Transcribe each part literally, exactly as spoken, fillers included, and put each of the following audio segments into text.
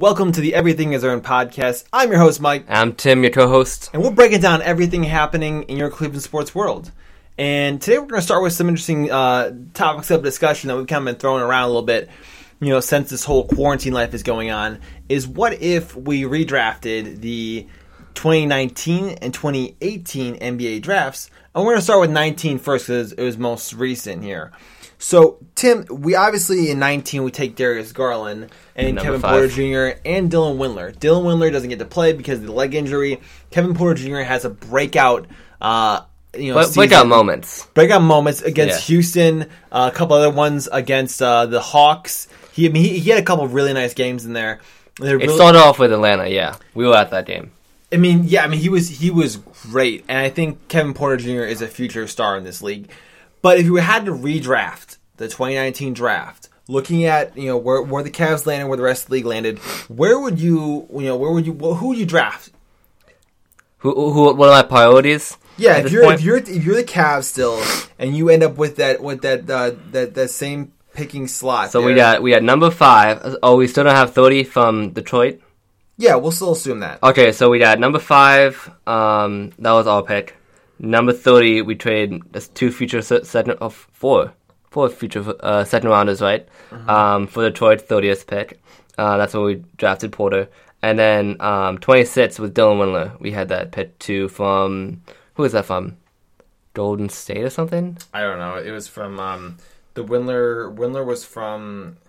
Welcome to the Everything Is Earned podcast. I'm your host, Mike. I'm Tim, your co-host. And we're breaking down everything happening in your Cleveland sports world. And today we're going to start with some interesting uh, topics of discussion that we've kind of been throwing around a little bit, you know, since this whole quarantine life is going on, is what if we redrafted the twenty nineteen and twenty eighteen N B A drafts? And we're going to start with nineteen first because it was most recent here. So, Tim, we obviously in nineteen we take Darius Garland and Number Kevin five. Porter Junior and Dylan Windler. Dylan Windler doesn't get to play because of the leg injury. Kevin Porter Junior has a breakout, uh, you know, But season. breakout moments. breakout moments against Yeah. Houston. Uh, a couple other ones against uh, the Hawks. He, I mean, he he had a couple of really nice games in there. They're It really- started off with Atlanta, yeah. We were at that game. I mean, yeah, I mean, he was he was great, and I think Kevin Porter Junior is a future star in this league. But if you had to redraft the twenty nineteen draft, looking at you know where where the Cavs landed, where the rest of the league landed, where would you you know where would you who would you draft? Who, who? What are my priorities? Yeah, at if this you're point? if you're if you're the Cavs still, and you end up with that with that uh, that that same picking slot. So there, we got we got number five. Oh, we still don't have thirty from Detroit. yeah, we'll still assume that. Okay, so we got number five. Um, that was our pick. Number thirty, we trade that's two future se- second of four, four future uh, second rounders, right? Mm-hmm. Um, for Detroit's thirtieth pick. Uh, that's when we drafted Porter, and then um, twenty-six with Dylan Windler. We had that pick too from who is that from? Golden State or something? I don't know. It was from um, the Windler. Windler was from.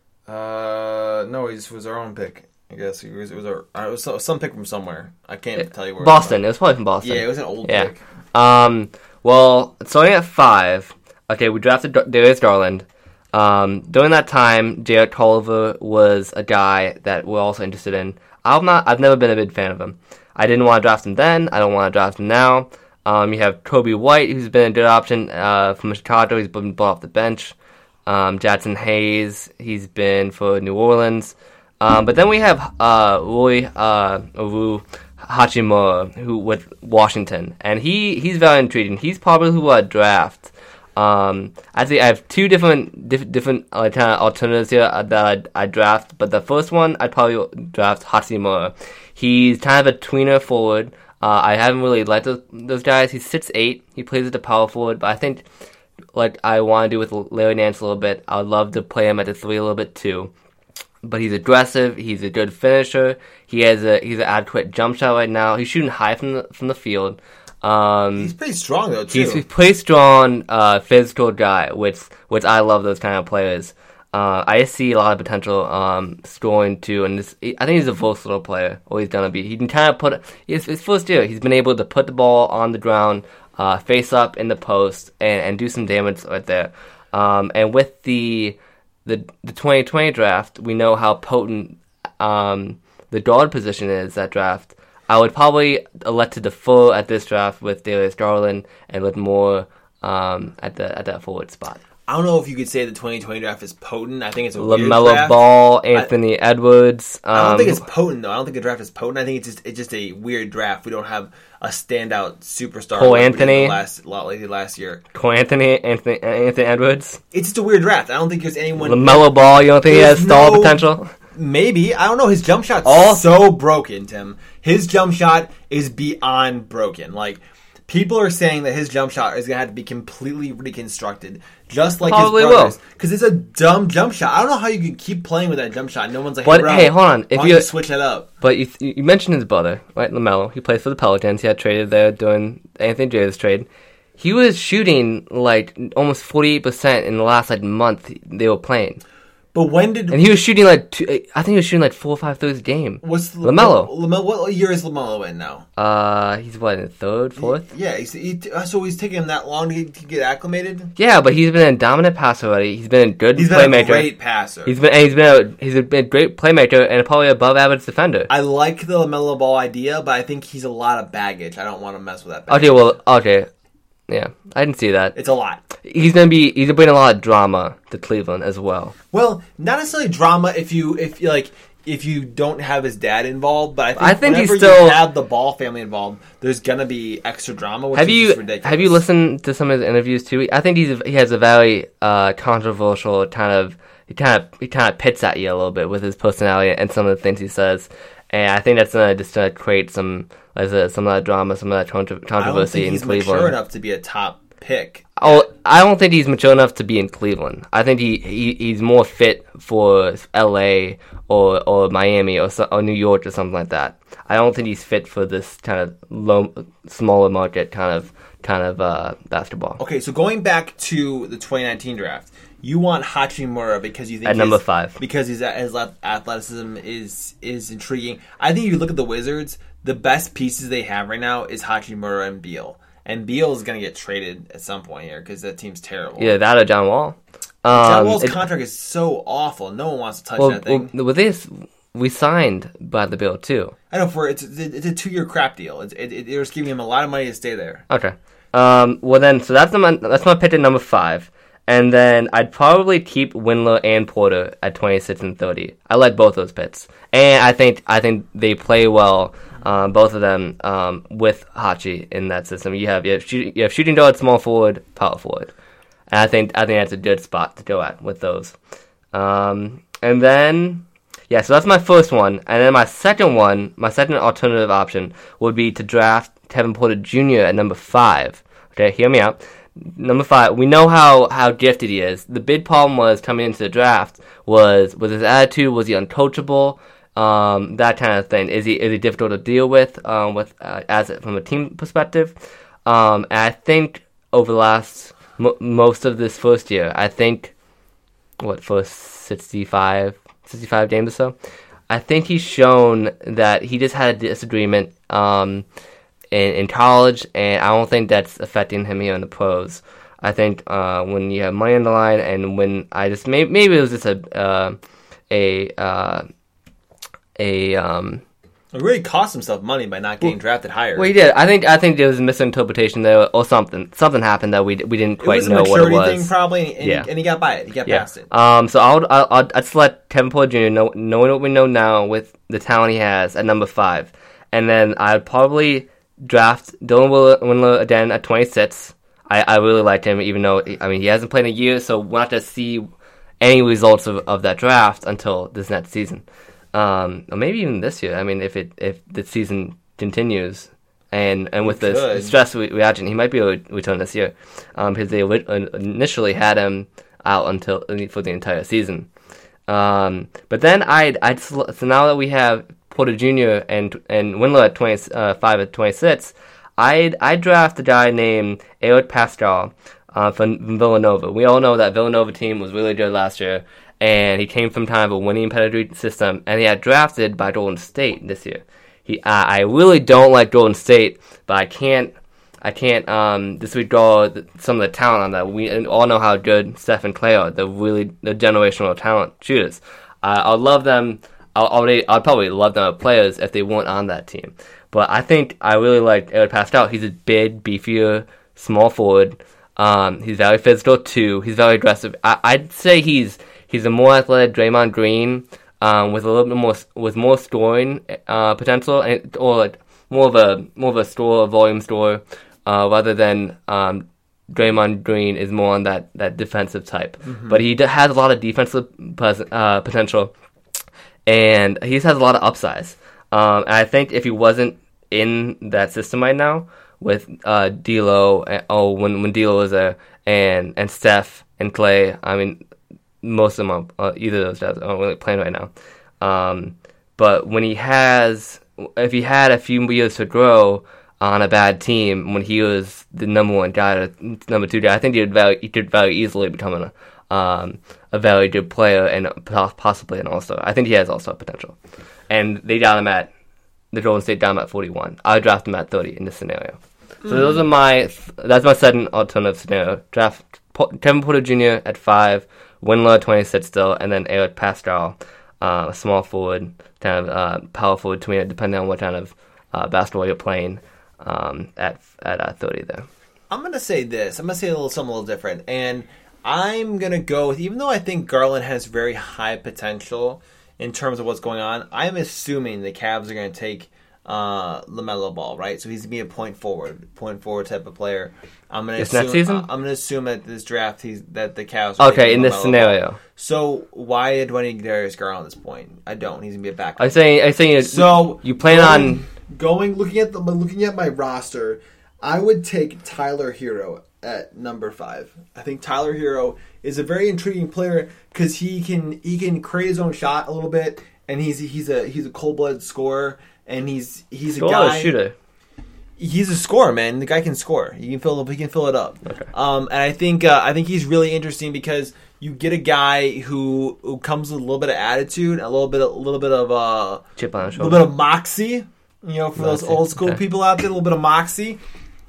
Uh, no, it was our own pick. I guess it was. It was, our, uh, it was some- some pick from somewhere. I can't It- tell you where. Boston. It was probably from Boston. Yeah, it was an old Yeah. pick. Um, well, starting at five, okay, we drafted Dar- Darius Garland. Um, during that time, Jarrett Culver was a guy that we're also interested in. I'm not, I've never been a big fan of him. I didn't want to draft him then. I don't want to draft him now. Um, you have Kobe White, who's been a good option uh, from Chicago. He's been brought off the bench. Um, Jackson Hayes, he's been for New Orleans. Um, but then we have uh, Roy uh, Oru Hachimura, who with Washington, and he, he's very intriguing. He's probably who I'd draft. Um, actually, I have two different diff- different uh, kind of alternatives here uh, that I'd, I'd draft. But the first one, I'd probably draft Hachimura. He's kind of a tweener forward. Uh, I haven't really liked those, those guys. He's six eight. He plays at the power forward, but I think like I want to do with Larry Nance a little bit, I would love to play him at the three a little bit too. But he's aggressive. He's a good finisher. He has a he's an adequate jump shot right now. He's shooting high from the from the field. Um, He's pretty strong though too. he's a pretty strong, uh, physical guy, which which I love those kind of players. Uh, I see a lot of potential um, scoring too, and this, I think he's a versatile player. Or he's gonna be. He can kind of put his his first year. He's been able to put the ball on the ground, uh, face up in the post, and, and do some damage right there. Um, and with the the the twenty twenty draft, we know how potent um, the guard position is that draft. I would probably elect to defer at this draft with Darius Garland and with more um, at the at that forward spot. I don't know if you could say the twenty twenty draft is potent. I think it's a weird LaMelo draft. Ball, Anthony Edwards. Um, I don't think it's potent though. I don't think the draft is potent. I think it's just it's just a weird draft. We don't have a standout superstar. Cole like we did Anthony. the last lot like we did last year. Cole Anthony, Anthony, Anthony Edwards, It's just a weird draft. I don't think there's anyone. LaMelo Ball. You don't think he There's has stall no- potential? Maybe. I don't know. His jump shot's All- so broken, Tim. His jump shot is beyond broken. Like, people are saying that his jump shot is going to have to be completely reconstructed. Just like Probably his will. brothers. Because it's a dumb jump shot. I don't know how you can keep playing with that jump shot. No one's like, But, hey, bro, hey, hold on. If why don't you- you switch it up? But you, you mentioned his brother, right? LaMelo. He plays for the Pelicans. He had traded there during the Anthony Davis trade. He was shooting like almost forty-eight percent in the last like month they were playing. But when did... And he was shooting like, two, I think he was shooting like four or five thirds a game. What's LaMelo. LaMelo? What year is LaMelo in now? Uh, he's what, in third, fourth? Yeah, he's, he, so he's taking him that long to get, to get acclimated? Yeah, but he's been a dominant passer already. He's been a good He's been playmaker. a great passer. He's been, and he's been a, he's been a great playmaker and probably above average defender. I like the LaMelo Ball idea, but I think he's a lot of baggage. I don't want to mess with that baggage. Okay, well, okay. Yeah, I didn't see that. It's a lot. He's gonna be, he's gonna bring a lot of drama to Cleveland as well. Well, not necessarily drama if you, if you like, if you don't have his dad involved, but I think, I think whenever he's still you have the Ball family involved, there's gonna be extra drama. Which have is you just ridiculous. have you listened to some of his interviews too? I think he's he has a very uh, controversial kind of he kind of he kind of pits at you a little bit with his personality and some of the things he says, and I think that's gonna just gonna create some like I said, some of that drama, some of that contro- controversy I don't think in he's Cleveland. mature enough to be a top pick. Oh, I don't think he's mature enough to be in Cleveland. I think he, he he's more fit for L A or or Miami or or New York or something like that. I don't think he's fit for this kind of low, smaller market kind of kind of uh, basketball. Okay, so going back to the twenty nineteen draft, you want Hachimura because you think At his, number five. because his, his athleticism is is intriguing. I think if you look at the Wizards, the best pieces they have right now is Hachimura and Beal. And Beal is going to get traded at some point here because that team's terrible. Yeah, that or John Wall. John Um, Wall's it- contract is so awful. No one wants to touch well, that thing. well, with this, we signed by the bill too. I know for it's it's a two year crap deal. It's it, it, it was giving him a lot of money to stay there. Okay. Um, well then, so that's my that's my pick at number five, and then I'd probably keep Windler and Porter at twenty-six and thirty. I like both those picks, and I think I think they play well. Um, both of them um, with Hachi in that system. You have you have, shoot, you have shooting guard, small forward, power forward, and I think I think that's a good spot to go at with those. Um, and then yeah, so that's my first one, and then my second one, my second alternative option would be to draft Kevin Porter Junior at number five. Okay, hear me out. Number five, we know how, how gifted he is. The big problem was coming into the draft was was his attitude. Was he uncoachable? Um, that kind of thing. Is he is he difficult to deal with? Um, with uh, as from a team perspective. Um, and I think over the last mo- most of this first year, I think what first sixty-five, sixty-five games or so, I think he's shown that he just had a disagreement um, in in college, and I don't think that's affecting him here in the pros. I think uh, when you have money on the line, and when I just maybe, maybe it was just a uh, a uh, a um It really cost himself money by not getting well, drafted higher. well he did. I think I think there was a misinterpretation there or something. Something happened that we we didn't quite it was know a what it maturity was. thing probably, and, Yeah. he, and he got by it. He got Yeah. past it. Um. So I'll I'll I'll I'd select Kevin Porter Junior Know, knowing what we know now with the talent he has at number five, and then I'd probably draft Dylan Windler again at twenty-six. I, I really liked him, even though I mean he hasn't played in a year, so we'll have to see any results of, of that draft until this next season. Um, or maybe even this year. I mean, if it if the season continues, and and with the Good. stress re- reaction, he might be able to return this year, um, because they ori- initially had him out until for the entire season. Um, but then I'd I'd sl- so now that we have Porter Junior and and Windler at twenty-five at twenty-six, I'd I'd draft a guy named Eric Pascal uh, from Villanova. We all know that Villanova team was really good last year. And he came from kind of a winning pedigree system, and he got drafted by Golden State this year. He, uh, I really don't like Golden State, but I can't, I can't um, disregard some of the talent on that. We all know how good Steph and Clay are. They're really the generational talent shooters. Uh, I love them. I'll, already, I'd probably love them as players if they weren't on that team. But I think I really like Eric Pascal. He's a big, beefier, small forward. Um, he's very physical too. He's very aggressive. I, I'd say he's He's a more athletic Draymond Green, um, with a little bit more with more scoring uh, potential, and, or like more of a more of a store, a volume store, uh, rather than um, Draymond Green is more on that, that defensive type. Mm-hmm. But he d- has a lot of defensive pres- uh, potential, and he has a lot of upsides. Um, and I think if he wasn't in that system right now with uh, D'Lo, and, oh when when D'Lo was there, and and Steph and Clay, I mean. Most of them, are, uh, either of those guys aren't really playing right now. Um, but when he has, if he had a few years to grow on a bad team, when he was the number one guy, number two guy, I think he would very, he could very easily become a, um, a very good player and possibly an all-star. I think he has all-star potential. And they got him at, the Golden State got him at forty-one. I would draft him at thirty in this scenario. So mm. those are my, that's my second alternative scenario. Draft Kevin Porter Junior at five, Windler twenty-six still, and then Eric Pascal, uh, small forward, kind of uh, power forward to me, depending on what kind of uh, basketball you're playing um, at at uh, thirty there. I'm gonna say this. I'm gonna say a little something a little different, and I'm gonna go with, even though I think Garland has very high potential in terms of what's going on. I'm assuming the Cavs are going to take uh, LaMelo Ball, right? So he's going to be a point forward, point forward type of player. I'm going to This assume, next season? I'm going to assume that this draft, he's that the Cavs. Are Okay, taking in this LaMelo scenario. Ball. So why do I need Darius Garland at this point? I don't. He's going to be a backup. I'm saying, I'm saying So you plan going, on going looking at the looking at my roster. I would take Tyler Hero at number five. I think Tyler Hero is a very intriguing player because he can he can create his own shot a little bit, and he's he's a he's a cold blooded scorer, and he's he's a score guy or shooter. He's a scorer, man. The guy can score. He can fill. He can fill it up. Okay. Um, and I think uh, I think he's really interesting because you get a guy who, who comes with a little bit of attitude, a little bit, a little bit of uh, Chip on his a little shoulder. bit of moxie. You know, for those Moxie, old school okay. people out there, a little bit of moxie.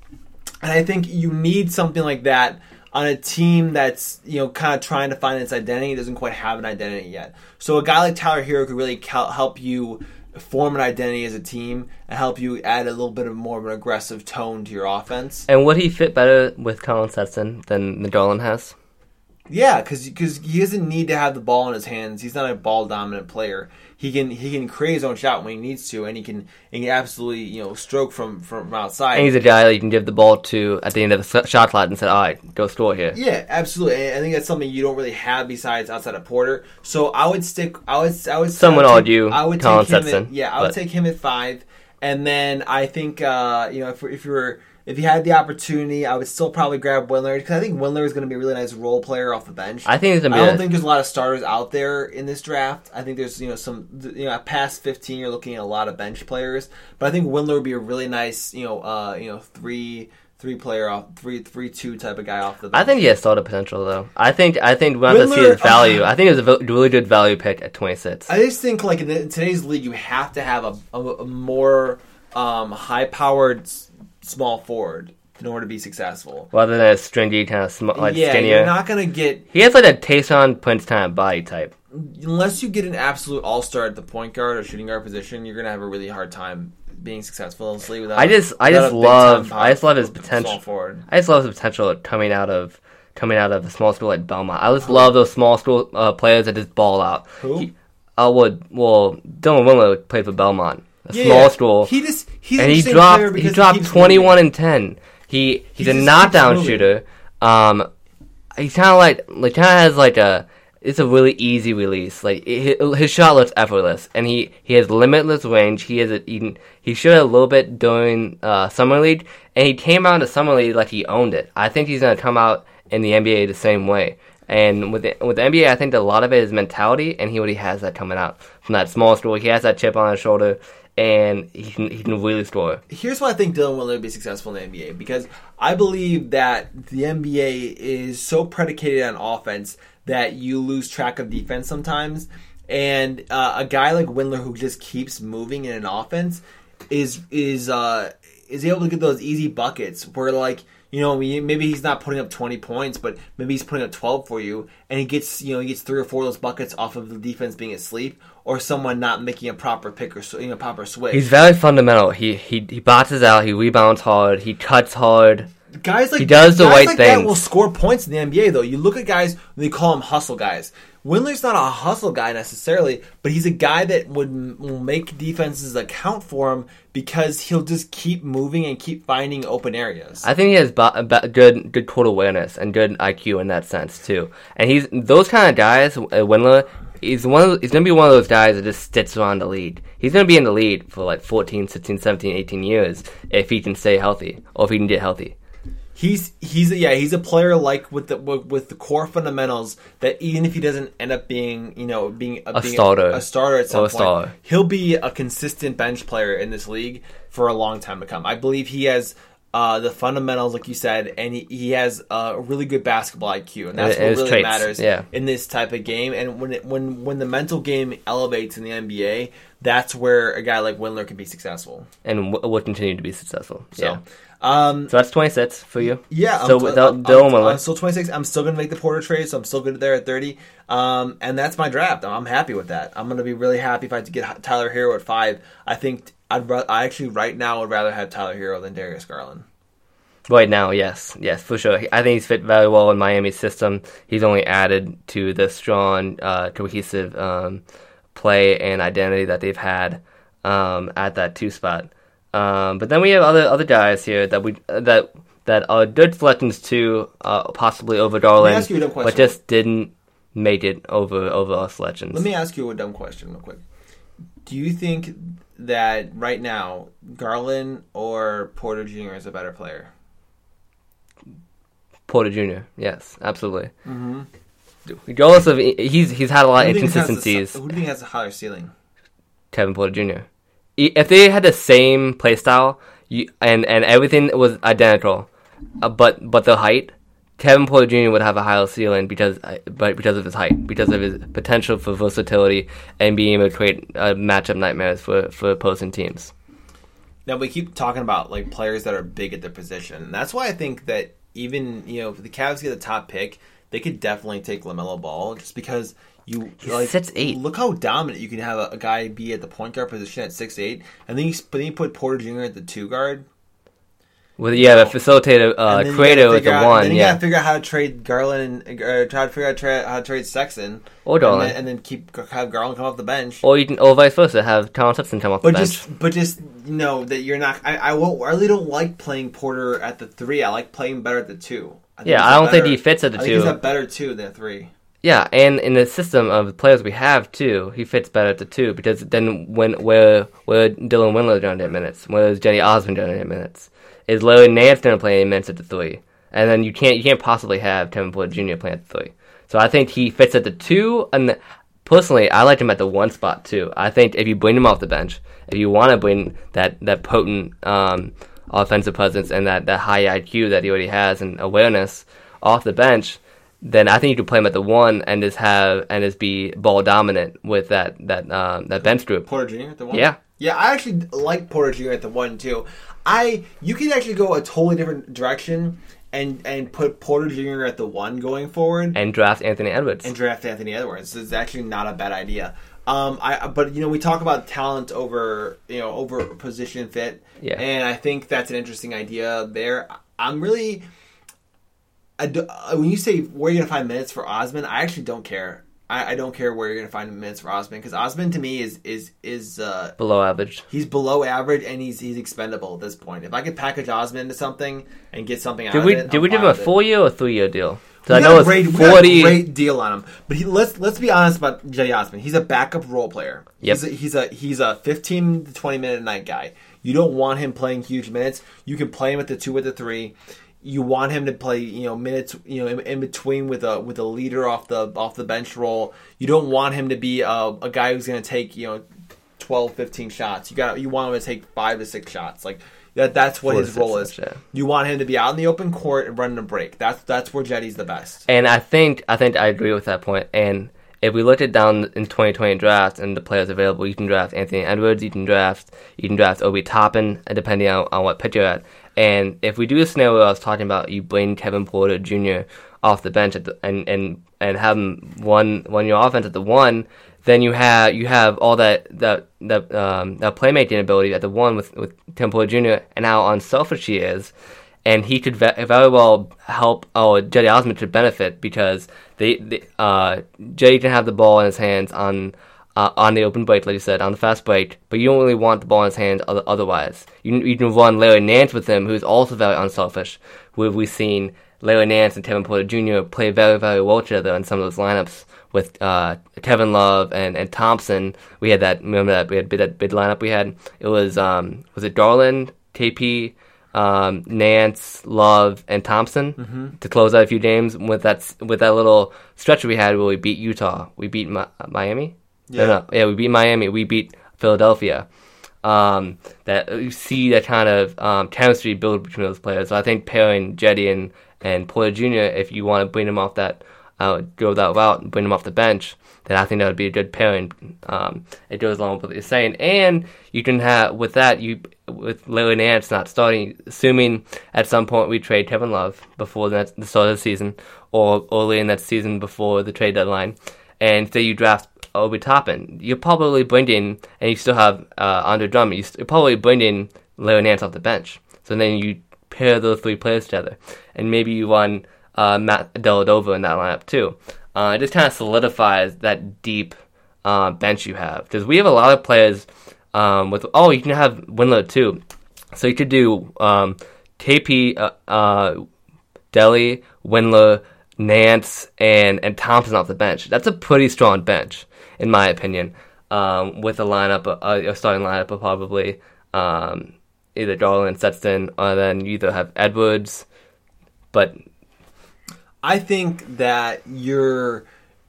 And I think you need something like that on a team that's, you know, kind of trying to find its identity. It doesn't quite have an identity yet. So a guy like Tyler Hero could really cal- help you form an identity as a team and help you add a little bit of more of an aggressive tone to your offense. And would he fit better with Colin Sexton than the Garland has? Yeah, because he doesn't need to have the ball in his hands. He's not a ball dominant player. He can he can create his own shot when he needs to, and he can he can absolutely you know stroke from, from outside. And he's a guy that you can give the ball to at the end of the shot clock and say, all right, go score here. Yeah, absolutely. I think that's something you don't really have besides outside of Porter. So I would stick. I would. I would. Some would I would argue I would Colin take him. Sexton, At, yeah, I would but- take him at five, and then I think uh, you know if if you were if you had the opportunity, I would still probably grab Windler because I think Windler is going to be a really nice role player off the bench. I think he's gonna be I don't a- think there's a lot of starters out there in this draft. I think there's you know some you know past fifteen you're looking at a lot of bench players, but I think Windler would be a really nice you know uh, you know three. Three player off, three three two type of guy off the bench. I think he has starter potential though. I think I think we have to see Windler- his value. I think it was a v- really good value pick at twenty-six. I just think like in, the, in today's league, you have to have a, a, a more um, high-powered s- small forward in order to be successful. Rather than a stringy kind of sm- like yeah, skinnier. you're not gonna get He has like a Taysom Prince kind of body type. unless you get an absolute all-star at the point guard or shooting guard position. You're gonna have a really hard time being successful in this league without. I just I without just a love big-time I just love his small potential. forward. I just love his potential coming out of coming out of a small school like Belmont. I just love those small school uh, players that just ball out. Who? He, I would well Dylan Windler played for Belmont, a Yeah, small school, He just he's and an he interesting dropped player he because dropped keeps twenty-one moving. and ten. He he's He a just knockdown keeps moving. shooter. Um, he's kind of like like kind of has like a. It's a really easy release. Like it, his shot looks effortless, and he, he has limitless range. He has a, he, he showed a little bit during uh, summer league, and he came out in summer league like he owned it. I think he's gonna come out in the N B A the same way. And with the, with the N B A, I think a lot of it is mentality, and he already has that coming out from that small school. He has that chip on his shoulder, and he can he can really score. Here's why I think Dylan Windler would be successful in the N B A because I believe that the N B A is so predicated on offense that you lose track of defense sometimes, and uh, a guy like Windler who just keeps moving in an offense is is uh, is able to get those easy buckets where like. You know, maybe he's not putting up twenty points, but maybe he's putting up twelve for you, and he gets, you know, he gets three or four of those buckets off of the defense being asleep, or someone not making a proper pick or you know proper switch. He's very fundamental. He he he boxes out. He rebounds hard. He cuts hard. Guys like He does the guys right like that things. will score points in the N B A though. You look at guys, they call them hustle guys. Windler's not a hustle guy necessarily, but he's a guy that would will make defenses account for him because he'll just keep moving and keep finding open areas. I think he has ba- ba- good good court awareness and good I Q in that sense too. And he's those kind of guys. Uh, Windler, he's one. Of, he's gonna be one of those guys that just sits around the league. He's gonna be in the league for like fourteen, sixteen, seventeen, eighteen years if he can stay healthy or if he can get healthy. He's he's a, yeah he's a player like with the with, with the core fundamentals that even if he doesn't end up being you know being a, A being starter. a, starter at some Or a point star. he'll be a consistent bench player in this league for a long time to come. I believe he has uh, the fundamentals like you said, and he, he has a really good basketball I Q, and that's And what his really traits, matters yeah. in this type of game. And when it, when when the mental game elevates in the N B A, that's where a guy like Windler can be successful. And w- will continue to be successful. So. Yeah. Um, So that's twenty-six for you. Yeah, So I'm, without I'm, Dylan I'm, Windler. I'm still twenty-six. I'm still going to make the Porter trade, so I'm still good there at thirty. Um, and that's my draft. I'm, I'm happy with that. I'm going to be really happy if I had to get Tyler Hero at five. I think I'd ra- I actually right now would rather have Tyler Hero than Darius Garland. Right now, yes, yes, for sure. I think he's fit very well in Miami's system. He's only added to the strong, uh, cohesive um, play and identity that they've had um, at that two spot. Um, but then we have other other guys here that we that that are good selections too, uh, possibly over Garland, ask you a dumb question. but just didn't make it over over our selections. Let me ask you a dumb question real quick. Do you think that right now Garland or Porter Junior is a better player? Porter Junior Yes, absolutely. Mm-hmm. Regardless of he's he's had a lot of Who do you think has inconsistencies. the- Who do you think has a higher ceiling? Kevin Porter Junior If they had the same play style you, and and everything was identical, uh, but but the height, Kevin Porter Junior would have a higher ceiling because uh, but because of his height, because of his potential for versatility and being able to create uh, matchup nightmares for for opposing teams. Now we keep talking about like players that are big at their position. And that's why I think that even you know if the Cavs get the top pick, they could definitely take LaMelo Ball just because you He's like six eight. Look how dominant you can have a, a guy be at the point guard position at six eight, and then you but then you put Porter Junior at the two guard. With yeah, the facilitator uh, And then you creator gotta with the figure out- one, Then you yeah, gotta figure out how to trade Garland and uh, try to figure out tra- how to trade Sexton or and Garland, then, and then keep have Garland come off the bench. or you can, or vice versa, have Talon Sexton come off But the bench. just, but just know that you're not. I, I won't. I really don't like playing Porter at the three. I like playing better at the two. I think Yeah, he's I a don't better- think he fits at the I think two. he's a better two than a three. Yeah, and in the system of the players we have too, he fits better at the two because then when where where Dylan Windler going to get minutes, where is Jenny Osmond going to get minutes? Is Larry Nance going to play any minutes at the three? And then you can't you can't possibly have Kevin Porter Junior playing at the three. So I think he fits at the two, and the, personally, I like him at the one spot too. I think if you bring him off the bench, if you want to bring that that potent um, offensive presence and that, that high I Q that he already has and awareness off the bench, then I think you could play him at the one and just have and just be ball dominant with that that um, that bench group. Porter Junior at the one. Yeah. Yeah, I actually like Porter Junior at the one too. I you can actually go a totally different direction and and put Porter Junior at the one going forward And draft Anthony Edwards. and draft Anthony Edwards. It's actually not a bad idea. Um, I but you know we talk about talent over you know over position fit. Yeah. And I think that's an interesting idea there. I'm really. I do, when you say where you're gonna find minutes for Osman, I actually don't care. I, I don't care where you're gonna find minutes for Osman because Osman to me is is is uh, Below average. he's below average and he's he's expendable at this point. If I could package Osman into something and get something out Did of we it, did I'm we give fine him a with it. four year or three year deal? We I got know a it's great, we got a forty. great deal on him, but he, let's let's be honest about Jay Osman. He's a backup role player. Yep. He's a, he's a he's a fifteen to twenty minute a night guy. You don't want him playing huge minutes. You can play him at the two with the three. You want him to play, you know, minutes, you know, in, in between with a with a leader off the off the bench role. You don't want him to be a, a guy who's going to take, you know, twelve, fifteen shots. You got you want him to take five to six shots. Like that that's what Four his to role six, is. yeah. You want him to be out in the open court and running a break. That's that's where Jetty's the best. And I think I think I agree with that point. And if we looked at down in twenty twenty draft and the players available, you can draft Anthony Edwards, you can draft you can draft Obi Toppin, depending on, on what pitch you're at. And if we do a scenario I was talking about, you bring Kevin Porter Junior off the bench at the, and and and have him one one your offense at the one, then you have you have all that that that um, that playmaking ability at the one with with Kevin Porter Junior and how unselfish he is. And he could ve- very well help. Oh, Jetty Osman could benefit because they, they uh, Jetty can have the ball in his hands on uh, on the open break, like you said, on the fast break. But you don't really want the ball in his hands other- otherwise. You you can run Larry Nance with him, who's also very unselfish. Where we've seen Larry Nance and Kevin Porter Junior play very very well together in some of those lineups with uh, Kevin Love and, and Thompson. We had that. Remember that we had that bid lineup we had. It was um was it Garland, K P. Um, Nance, Love, and Thompson mm-hmm. to close out a few games with that with that little stretch we had where we beat Utah, we beat Mi- Miami. Yeah. No, no, yeah, we beat Miami, we beat Philadelphia. Um, that you see that kind of um, chemistry build between those players. So I think pairing Jetty and and Porter Junior, if you want to bring them off that, uh, go that route and bring them off the bench, then I think that would be a good pairing. Um, it goes along with what you're saying, and you can have with that you with Larry Nance not starting, assuming at some point we trade Kevin Love before the, the start of the season or early in that season before the trade deadline, and say you draft Obi Toppin, you're probably bringing, and you still have uh, Andre Drummond, you're probably bringing Larry Nance off the bench. So then you pair those three players together, and maybe you run uh, Matt Dellavedova in that lineup too. Uh, it just kind of solidifies that deep uh, bench you have. Because we have a lot of players um, with, oh, you can have Windler too. So you could do um, K P, uh, uh, Delly, Windler, Nance, and, and Thompson off the bench. That's a pretty strong bench, in my opinion, um, with a lineup, a, a starting lineup of probably um, either Garland, Sexton, or then you either have Edwards, but... I think that your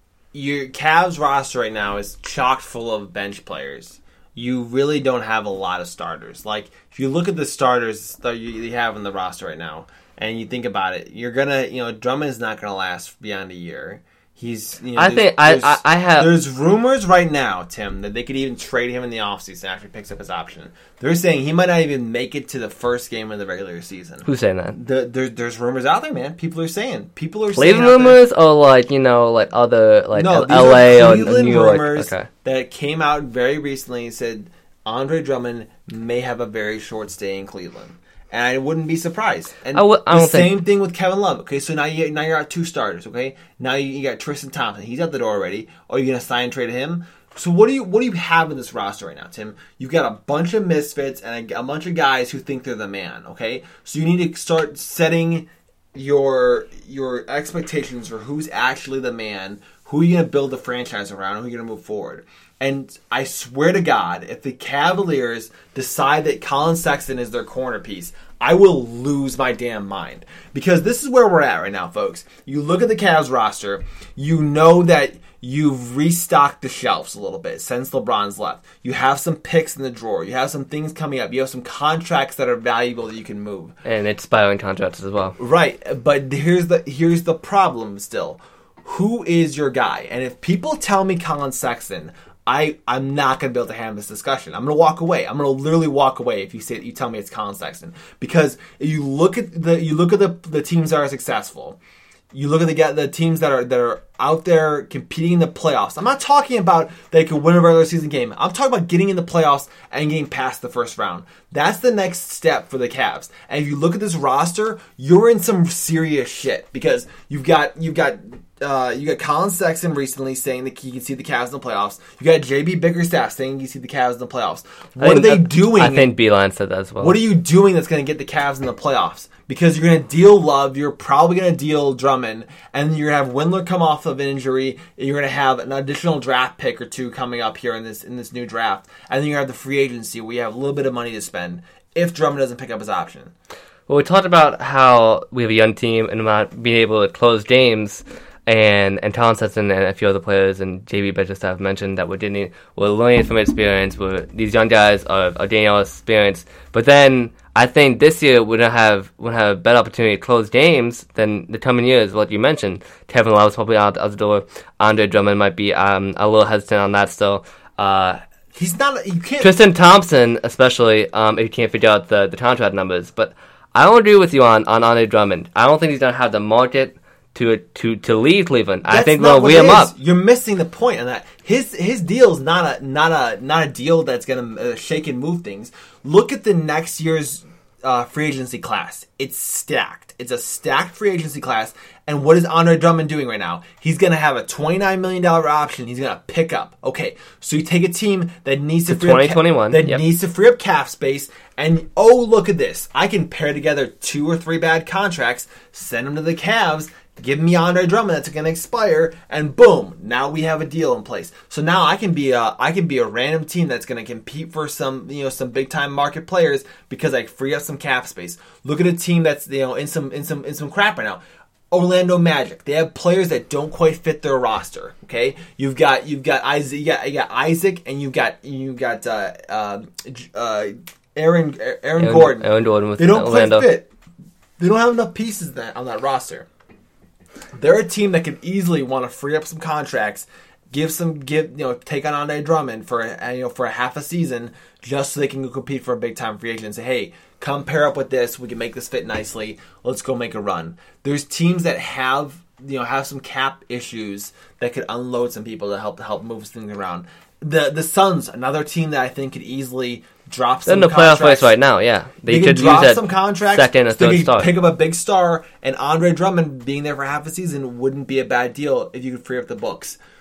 your Cavs roster right now is chock full of bench players. You really don't have a lot of starters. Like, if you look at the starters that you, you have in the roster right now, and you think about it, you're gonna, you know, Drummond's not gonna last beyond a year. He's, you know, I think I, I I have. There's rumors right now, Tim, that they could even trade him in the offseason after he picks up his option. They're saying he might not even make it to the first game of the regular season. Who's saying that? The, there, there's rumors out there, man. People are saying. People are Cleveland saying. rumors, or like you know, like other like no, L A are or Cleveland New York. rumors Okay. that came out very recently and said Andre Drummond may have a very short stay in Cleveland. And I wouldn't be surprised. And I w- I the don't same think... thing with Kevin Love. Okay, so now you now you're at two starters. Okay, now you, you got Tristan Thompson. He's out the door already. Are you gonna sign and trade him? So what do you what do you have in this roster right now, Tim? You've got a bunch of misfits and a, a bunch of guys who think they're the man. Okay, so you need to start setting your your expectations for who's actually the man. Who are you gonna build the franchise around? Who are you gonna move forward? And I swear to God, if the Cavaliers decide that Colin Sexton is their corner piece, I will lose my damn mind. Because this is where we're at right now, folks. You look at the Cavs roster, you know that you've restocked the shelves a little bit since LeBron's left. You have some picks in the drawer. You have some things coming up. You have some contracts that are valuable that you can move. And expiring contracts as well. Right, but here's the here's the problem still. Who is your guy? And if people tell me Colin Sexton, I, I'm not going to be able to have this discussion. I'm going to walk away. I'm going to literally walk away if you say you tell me it's Colin Sexton. Because you look at the you look at the the teams that are successful. You look at the the teams that are that are out there competing in the playoffs. I'm not talking about they could win a regular season game. I'm talking about getting in the playoffs and getting past the first round. That's the next step for the Cavs. And if you look at this roster, you're in some serious shit because you've got you've got uh, you got Colin Sexton recently saying that he can see the Cavs in the playoffs. You got J B Bickerstaff saying you can see the Cavs in the playoffs. What think, are they doing? I think Beeline said that as well. What are you doing that's going to get the Cavs in the playoffs? Because you're going to deal Love, you're probably going to deal Drummond, and you're going to have Windler come off of an injury. You're going to have an additional draft pick or two coming up here in this in this new draft, and then you have the free agency where you have a little bit of money to spend if Drummond doesn't pick up his option. Well, we talked about how we have a young team and not being able to close games, and and Colin Sexton and a few other players and J B Bickerstaff mentioned that we're getting we're learning from experience. We're, these young guys are, are gaining all experience, but then I think this year we're gonna have we're gonna have a better opportunity to close games than the coming years. What you mentioned, Kevin Love's probably out, out the door. Andre Drummond might be um, a little hesitant on that still. Uh, He's not. You can't. Tristan Thompson, especially um, if you can't figure out the, the contract numbers. But I don't agree with you on on Andre Drummond. I don't think he's gonna have the market to to to leave Cleveland. That's I think not we'll what wheel it him is. up. You're missing the point on that. His his deal is not a not a not a deal that's gonna uh, shake and move things. Look at the next year's uh, free agency class. It's stacked. It's a stacked free agency class. And what is Andre Drummond doing right now? He's gonna have a twenty-nine million dollars option. He's gonna pick up. Okay, so you take a team that needs to free twenty up twenty-one, ca- that yep. needs to free up cap space, and oh look at this! I can pair together two or three bad contracts, send them to the Cavs. Give me Andre Drummond that's going to expire, and boom! Now we have a deal in place. So now I can be a I can be a random team that's going to compete for some you know some big time market players because I free up some cap space. Look at a team that's you know in some in some in some crap right now. Orlando Magic. They have players that don't quite fit their roster. Okay, you've got you've got Isaac, you got, you got Isaac, and you've got you got uh, uh, uh, Aaron Aaron, Aaron Gordon. Aaron Gordon with they don't Orlando. quite fit. They don't have enough pieces that, on that roster. They're a team that could easily want to free up some contracts, give some give you know take on Andre Drummond for a, you know for a half a season just so they can go compete for a big time free agent and say, hey, come pair up with this, we can make this fit nicely. Let's go make a run. There's teams that have you know have some cap issues that could unload some people to help to help move things around. The the Suns, another team that I think could easily drop some. They're in the playoff race right now. Yeah, they, they could could drop use some that contracts. second or so they third could star. pick up a big star, and Andre Drummond being there for half a season wouldn't be a bad deal if you could free up the books.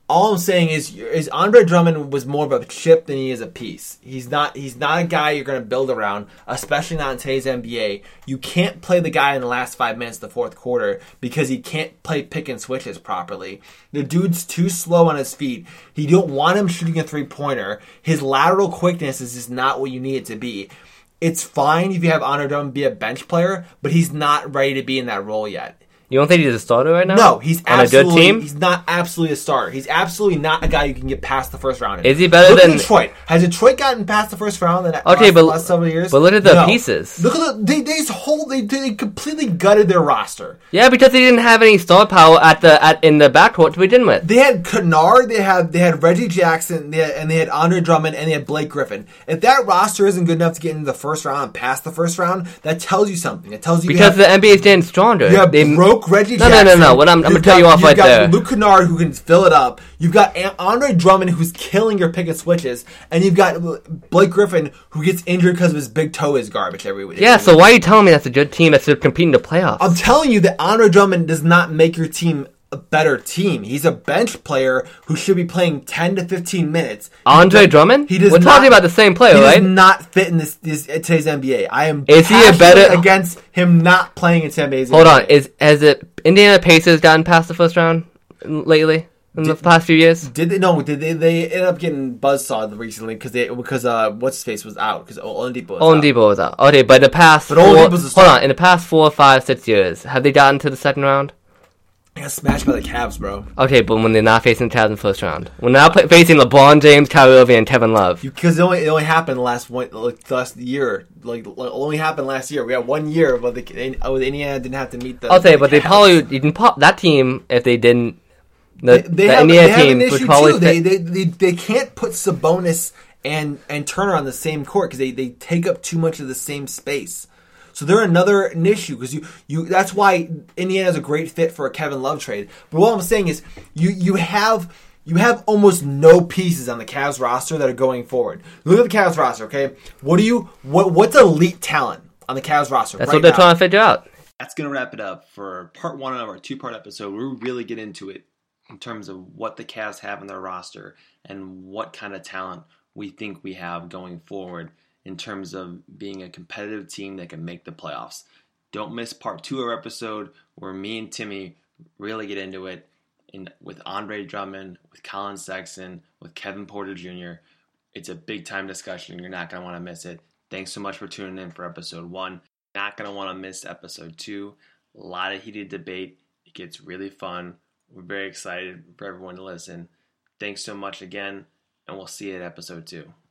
All I'm saying is, is Andre Drummond was more of a chip than he is a piece. He's not. He's not a guy you're going to build around, especially not in today's N B A. You can't play the guy in the last five minutes of the fourth quarter because he can't play pick and switches properly. The dude's too slow on his feet. You don't want him shooting a three pointer. His lateral quickness is just not what you need it to be. It's fine if you have Andre Drummond be a bench player, but he's not ready to be in that role yet. You don't think he's a starter right now? No, he's on absolutely, a good team. He's not absolutely a starter. He's absolutely not a guy you can get past the first round. In. Is he better look than at Detroit? Has Detroit gotten past the first round in the okay, last, but, last several years? But look at the no. pieces. Look at the they they just whole they they completely gutted their roster. Yeah, because they didn't have any star power at the at in the backcourt to begin with. They had Kennard, they had they had Reggie Jackson, they had, and they had Andre Drummond, and they had Blake Griffin. If that roster isn't good enough to get into the first round and past the first round, that tells you something. It tells you because you have, the N B A is getting stronger. You have they broke Reggie no, Jackson. No, no, no, What I'm, I'm going to tell you off You've right got there. Luke Kennard who can fill it up. You've got Andre Drummond who's killing your pick and switches, and you've got Blake Griffin who gets injured because of his big toe is garbage every week. Yeah, so why are you telling me that's a good team that's competing in the playoffs? I'm telling you that Andre Drummond does not make your team a better team. He's a bench player who should be playing ten to fifteen minutes. Andre he Drummond? He does We're not, talking about the same player, he right? He does not fit in this, this today's N B A. I am is he a better against him not playing in today's Hold N B A. on, is has it Indiana Pacers gotten past the first round lately? In did, the past few years, did they? No, did they? They ended up getting buzzsawed recently because they because uh what's his face was out because Oladipo was Oladipo out. was out. Okay, but in the past, but four, Oladipo's a hold on, in the past four, five, six years, have they gotten to the second round? They got smashed by the Cavs, bro. Okay, but when they're not facing the Cavs in the first round, when they're not play, facing LeBron James, Kyrie Irving, and Kevin Love, because it only it only happened last one like last year, like, like only happened last year. We had one year where the oh, Indiana didn't have to meet the. I'll say, the but Cavs. they probably you can pop that team if they didn't. The, They, they the have, Indiana they have team an would issue probably too. They, fit- they they they can't put Sabonis and and Turner on the same court because they, they take up too much of the same space. So they're another an issue because you, you that's why Indiana's a great fit for a Kevin Love trade. But what I'm saying is you you have you have almost no pieces on the Cavs roster that are going forward. Look at the Cavs roster, okay? What do you what what's elite talent on the Cavs roster? That's right what they're now? trying to figure out. That's going to wrap it up for part one of our two-part episode. We really get into it in terms of what the Cavs have in their roster and what kind of talent we think we have going forward in terms of being a competitive team that can make the playoffs. Don't miss part two of our episode where me and Timmy really get into it in, with Andre Drummond, with Colin Sexton, with Kevin Porter Junior It's a big-time discussion. You're not going to want to miss it. Thanks so much for tuning in for episode one. Not going to want to miss episode two. A lot of heated debate. It gets really fun. We're very excited for everyone to listen. Thanks so much again, and we'll see you at episode two.